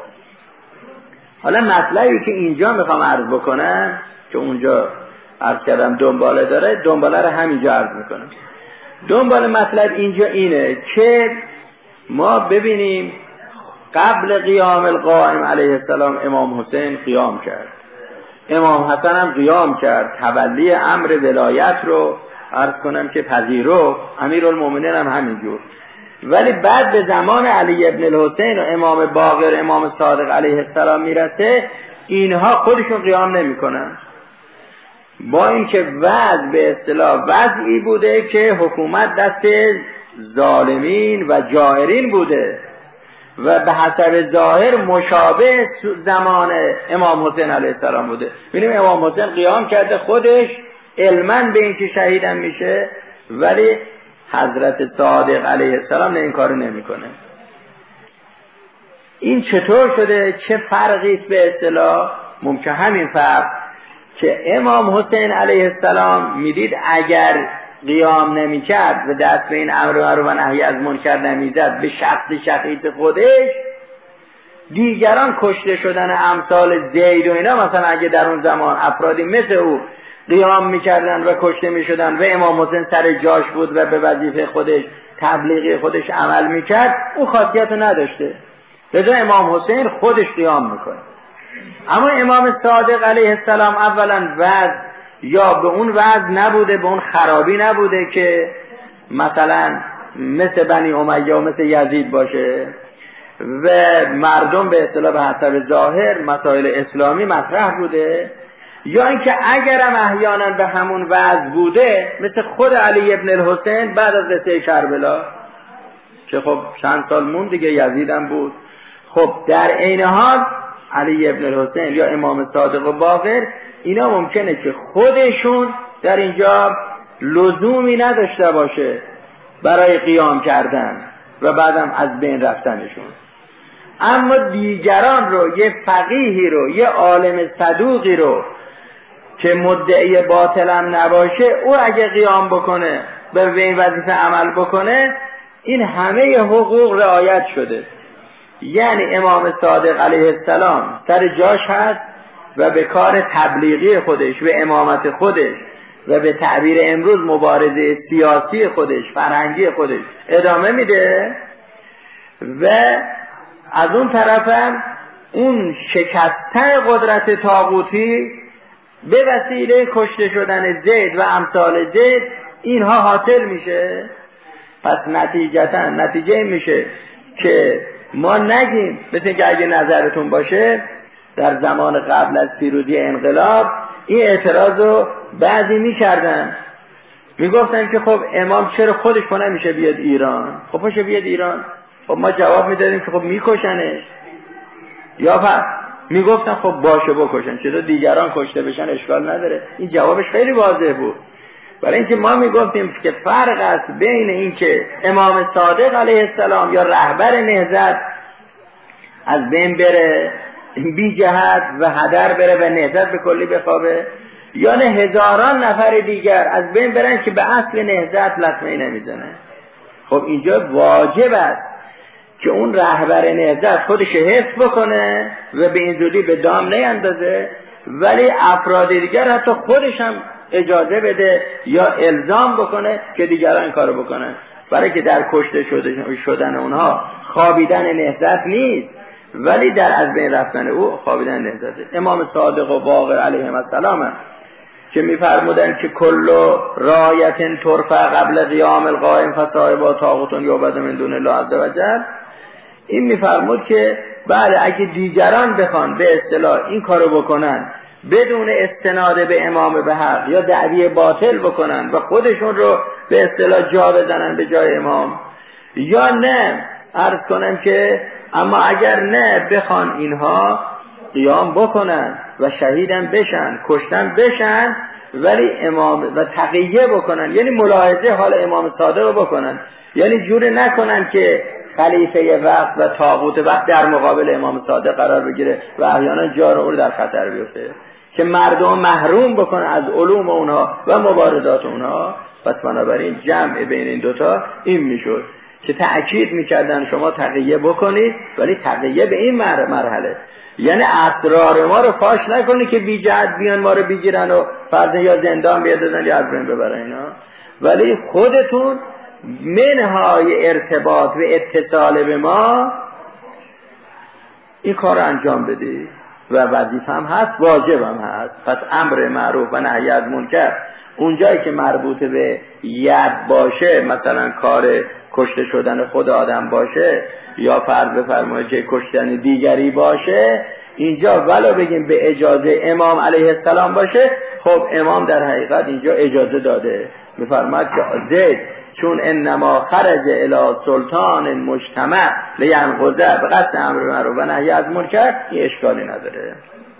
Speaker 1: حالا مطلبی که اینجا میخوام عرض بکنم که اونجا عرض کردم دنباله داره، دنباله رو همینجا عرض میکنم. دنباله مطلب اینجا اینه که ما ببینیم قبل قیام القائم علیه السلام امام حسین قیام کرد، امام حسن هم قیام کرد، تولی امر ولایت رو عرض کنم که پذیرو، امیرالمومنین هم همینجور. ولی بعد به زمان علی ابن الحسین و امام باقر امام صادق علیه السلام میرسه، اینها خودشون قیام نمی کنن، با اینکه وضع به اصطلاح وضعی بوده که حکومت دست ظالمین و جائرین بوده و به حسب ظاهر مشابه زمان امام حسین علیه السلام بوده. ببینیم امام حسین قیام کرده خودش علماً به اینکه شهیدم میشه، ولی حضرت صادق علیه السلام نه این کارو نمیکنه. این چطور شده؟ چه فرقی است به اصطلاح؟ ممکن همین فرق که امام حسین علیه السلام میدید اگر قیام نمیکرد و دست به این امر معروف و نهی از منکر نمیزد به شخص شخیص خودش، دیگران کشته شدن امثال زید و اینا، مثلا اگه در اون زمان افرادی مثل او قیام میکردن و کشته میشدن و امام حسین سر جاش بود و به وظیفه خودش تبلیغی خودش عمل میکرد، او خاصیت نداشته. لذا امام حسین خودش قیام میکنه. اما امام صادق علیه السلام اولا وضع یا به اون وضع نبوده، به اون خرابی نبوده که مثلا مثل بنی امیه و مثل یزید باشه و مردم به اصطلاح به حسب ظاهر مسائل اسلامی مطرح بوده، یا اینکه اگرم احیانا به همون وضع بوده مثل خود علی ابن الحسین بعد از قصه کربلا که خب چند سال مون دیگه یزیدم بود. خب در عین حال علی ابن الحسین یا امام صادق و باقر اینا ممکنه که خودشون در اینجا لزومی نداشته باشه برای قیام کردن و بعدم از بین رفتنشون، اما دیگران رو، یه فقیهی رو، یه عالم صدوقی رو که مدعی باطلم نباشه، او اگه قیام بکنه به این وظیفه عمل بکنه، این همه حقوق رعایت شده. یعنی امام صادق علیه السلام سر جاش هست و به کار تبلیغی خودش و امامت خودش و به تعبیر امروز مبارزه سیاسی خودش، فرهنگی خودش ادامه میده، و از اون طرفم اون شکستن قدرت طاغوتی به وسیله کشته شدن زید و امثال زید اینها حاصل میشه. پس نتیجتا نتیجه این میشه که ما نگیم، مثل اینکه اگه نظرتون باشه در زمان قبل از پیروزی انقلاب این اعتراض رو بعضی میکردن، میگفتن که خب امام چرا خودش پا نمیشه بیاد ایران؟ خب پاشه بیاد ایران. خب ما جواب میدادیم که خب میکشنش، یا پس میگفتن خب باشه بکشن، چرا دیگران کشته بشن اشکال نداره. این جوابش خیلی واضح بود، برای اینکه ما میگفتیم که فرق است بین اینکه امام صادق علیه السلام یا رهبر نهضت از بین بره بی جهت و هدر بره و نهضت به کلی بخوابه، یا نه هزاران نفر دیگر از بین برن که به اصل نهضت لطمه نمیزنه. خب اینجا واجب است که اون رهبر نهضت خودش حفظ بکنه و به این زودی به دام نیندازه، ولی افراد دیگر حتی خودش هم اجازه بده یا الزام بکنه که دیگران این کارو بکنن، برای که در کشته شدن اونها خوابیدن نهضت نیست، ولی در از بین رفتن او خوابیدن نهضته. امام صادق و باقر علیهم السلام که میفرمودن که کل رایت ترفع قبل قیام القائم فصاحبها طاغوت یعبد من دون الله عز وجل، این میفرمود که بله اگه دیگران بخوان به اصطلاح این کارو بکنن بدون استناد به امام به حق یا دعوی باطل بکنن و خودشون رو به اصطلاح جا بزنن به جای امام، یا نه عرض کنم که اما اگر نه بخوان اینها قیام بکنن و شهیدن بشن، کشتن بشن، ولی امام و تقیه بکنن، یعنی ملاحظه حال امام صادق بکنن، یعنی جوره نکنن که خلیفه وقت و طاغوت وقت در مقابل امام صادق قرار بگیره و احیانا جان او در خطر بیفته، که مردم محروم بکنن از علوم اونها و مبارزات اونها. پس بنابراین جمع بین این دوتا این میشد که تأکید میکردن شما تقیه بکنید، ولی تقیه به این مرحله، یعنی اسرار ما رو فاش نکنی که بی جهت بیان ما رو بگیرن و فرضاً یا زندان بیادن یا از بین ببرن اینا، ولی خودتون منهای ارتباط و اتصال به ما این کار رو انجام بدید و وظیفه هم هست، واجب هم هست. پس امر معروف و نهی از منکر اونجایی که مربوط به ید باشه، مثلا کار کشته شدن خود آدم باشه یا فرض بفرمایید که کشتن دیگری باشه، اینجا ولو بگیم به اجازه امام علیه السلام باشه، خب امام در حقیقت اینجا اجازه داده، میفرماید که زید چون انما خرج الی سلطان مجتمع لینقضه به قصد امر معروف و نهی از منکر، این اشکالی نداره.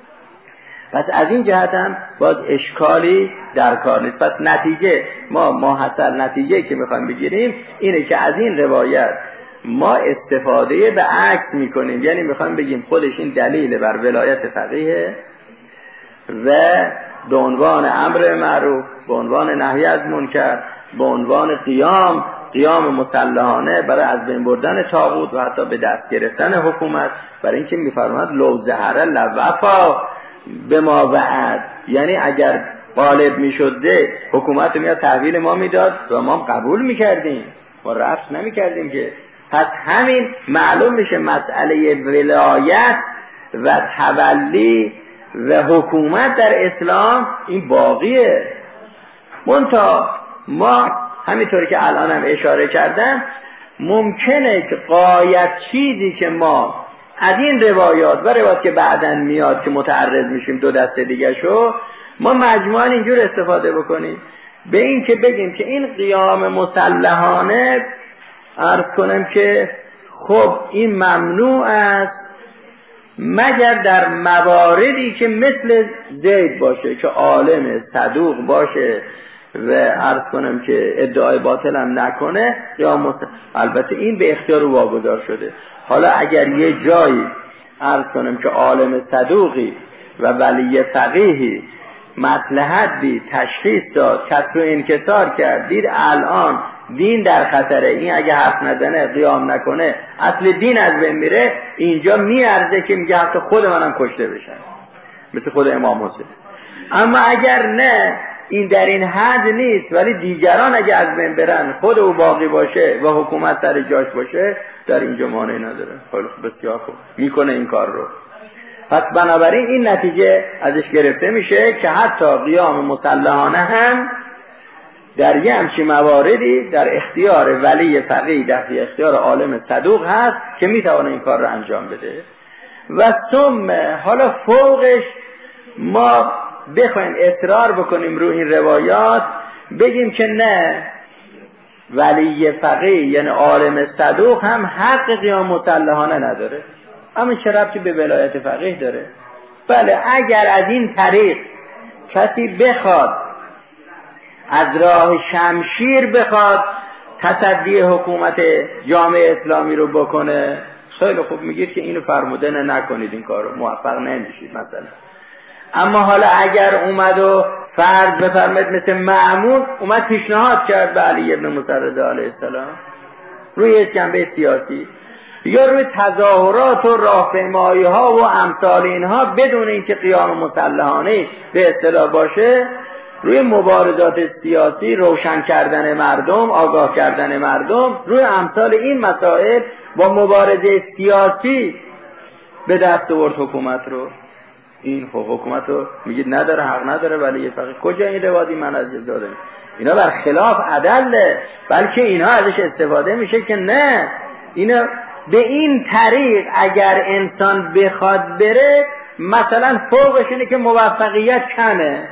Speaker 1: پس از این جهت هم باز اشکالی در کار نیست. پس نتیجه ما ماحصل نتیجه که میخوایم بگیریم اینه که از این روایت ما استفاده به عکس میکنیم، یعنی میخوایم بگیم خودش این دلیل بر ولایت فقیه و به عنوان امر معروف، به عنوان نهی از منکر، به عنوان قیام قیام مسلحانه برای از بین بردن طاغوت و حتی به دست گرفتن حکومت، برای اینکه میفرماد لو ظهر لوفا به ما وعد، یعنی اگر غالب میشد زید حکومت میاد تحویل ما میداد و ما قبول میکردیم، ما رفض نمیکردیم که پس همین معلوم میشه مسئله ولایت و تولی و حکومت در اسلام این باقیه. منتها ما همینطوری که الان هم اشاره کردم ممکنه که غایت چیزی که ما از این روایات و روایات که بعداً میاد که متعرض میشیم دو دسته دیگه شو ما مجموعاً اینجور استفاده بکنیم به این که بگیم که این قیام مسلحانه عرض کنم که خب این ممنوع است مگر در مواردی که مثل زید باشه که عالم صدوق باشه و عرض کنم که ادعای باطل هم نکنه یا مس... البته این به اختیار او واگذار شده. حالا اگر یه جایی عرض کنم که عالم صدوقی و ولی فقیهی مصلحت دید تشخیص داد کسر و انکسار کرد دید الان دین در خطره این اگه حرف نزنه قیام نکنه اصل دین از بین میره اینجا میارزه که میگه حتی خود منم کشته بشن مثل خود امام حسین. اما اگر نه این در این حد نیست ولی دیگران اگه از بین برن خود او باقی باشه و حکومت در جاش باشه در اینجا مانعی نداره. خیلی بسیار خوب میکنه این کار رو. پس بنابراین این نتیجه ازش گرفته میشه که حتی قیام مسلحانه هم در یه همچین مواردی در اختیار ولی فقیه در اختیار عالم صدوق هست که میتونه این کار رو انجام بده. و ثم حالا فوقش ما بخوایم اصرار بکنیم رو این روایات بگیم که نه ولی فقیه یعنی عالم صدوق هم حق قیام مسلحانه نداره. اما چه ربطی به ولایت فقیه داره؟ بله اگر از این طریق کسی بخواد از راه شمشیر بخواد تصدی حکومت جامعه اسلامی رو بکنه خیلی خوب میگید که اینو فرمودن نکنید این کار رو موفق نمیشید مثلا. اما حالا اگر اومد و فرض بفرمایید مثل مأمون اومد پیشنهاد کرد به علی ابن موسی رضا علیه السلام روی جنبه سیاسی یا روی تظاهرات و راهپیمایی ها و امثال اینها بدون اینکه قیام مسلحانه به اصطلاح باشه روی مبارزات سیاسی روشن کردن مردم آگاه کردن مردم روی امثال این مسائل با مبارزه سیاسی به دست آورد حکومت رو. این خب حکومت رو میگید نداره حق نداره ولی یه فقط کجا این روادی من از جزا داریم اینا بر خلاف عدله بلکه اینها ازش استفاده میشه که نه اینا به این طریق اگر انسان بخواد بره مثلا فوقش اینه که موفقیت کمه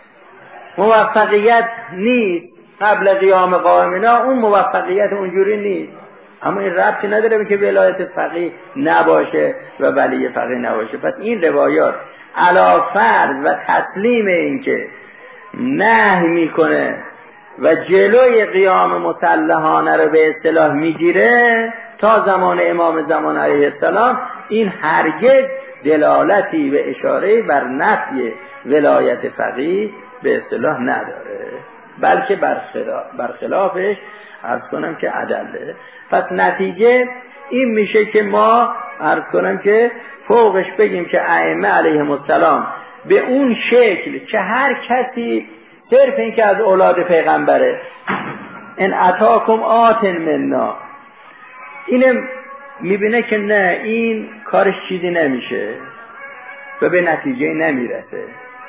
Speaker 1: موفقیت نیست قبل قیام قائمینا اون موفقیت اونجوری نیست اما این ربطی نداره که ولایت فقیه نباشه و ولی فقیه نباشه. پس این روایات علی فرض و تسلیم این که نهی میکنه و جلوی قیام مسلحانه رو به اصطلاح میگیره تا زمان امام زمان علیه السلام این هرگز دلالتی و اشاره بر نفی ولایت فقیه به اصطلاح نداره بلکه برخلاف برخلافش عرض کنم که عدله. پس نتیجه این میشه که ما عرض کنم که فوقش بگیم که ائمه علیهم السلام به اون شکل که هر کسی صرف این که از اولاد پیغمبره ان اتاکم آتن مننا اینم میبینه که نه این کارش چیزی نمیشه و به نتیجه نمیرسه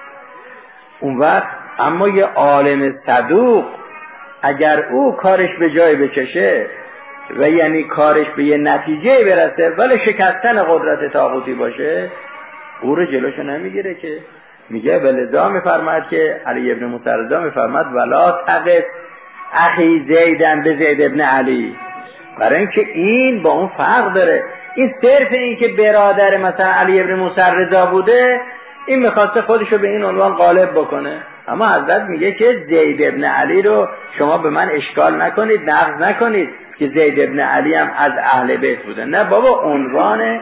Speaker 1: اون وقت اما یه عالم صدوق اگر او کارش به جای بکشه و یعنی کارش به یه نتیجه برسه ولی شکستن قدرت طاغوتی باشه او رو جلوشو نمیگیره که میگه ولذا میفرماید که علی ابن موسی رضا میفرماید ولا تقس اخی زیدن به زید ابن علی برای اینکه این با اون فرق داره این صرف این که برادر مثلا علی ابن موسی رضا بوده این میخواسته خودشو به این عنوان غالب بکنه اما حضرت میگه که زید ابن علی رو شما به من اشکال نکنید نقض نکنید که زید ابن علی هم از اهل بیت بوده نه بابا عنوان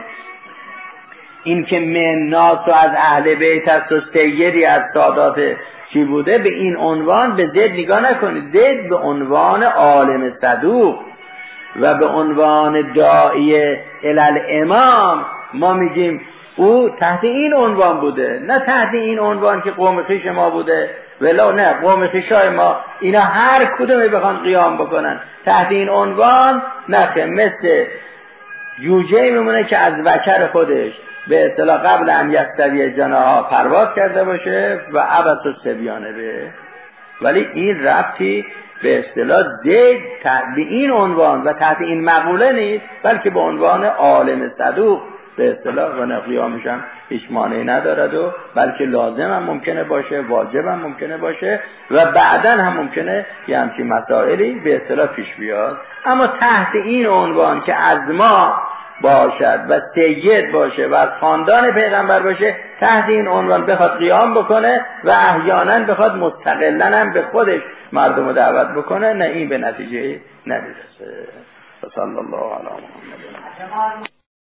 Speaker 1: این که من ناس و از اهل بیت است و سیدی از سادات چی بوده به این عنوان به زید نگاه نکنید زید به عنوان عالم صدوق و به عنوان داعی الالامام ما میگیم او تحت این عنوان بوده نه تحت این عنوان که قوم خویش ما بوده ولی نه قوم خویشای ما اینا هر کدومی بخوان قیام بکنن تحت این عنوان نه، مثل جوجه میمونه که از وکر خودش به اصطلاح قبل ان یستوی جناحها پرواز کرده باشه و عبث الصبیانه به. ولی این ربطی به اصطلاح زید به این عنوان و تحت این مقوله نیست، بلکه به عنوان عالم صدوق به اصطلاح و نقیامش هم هیچ مانعی ندارد و بلکه لازم هم ممکنه باشه، واجب هم ممکنه باشه و بعداً هم ممکنه یه همچین مسائلی به اصطلاح پیش بیاد. اما تحت این عنوان که از ما باشد و سید باشه و از خاندان پیغمبر باشه، تحت این عنوان بخواد قیام بکنه و احیانا بخواد مستقلاً هم به خودش مردم رو دعوت بکنه، نه این به نتیجه نمیرسه. صلی الله علی محمد.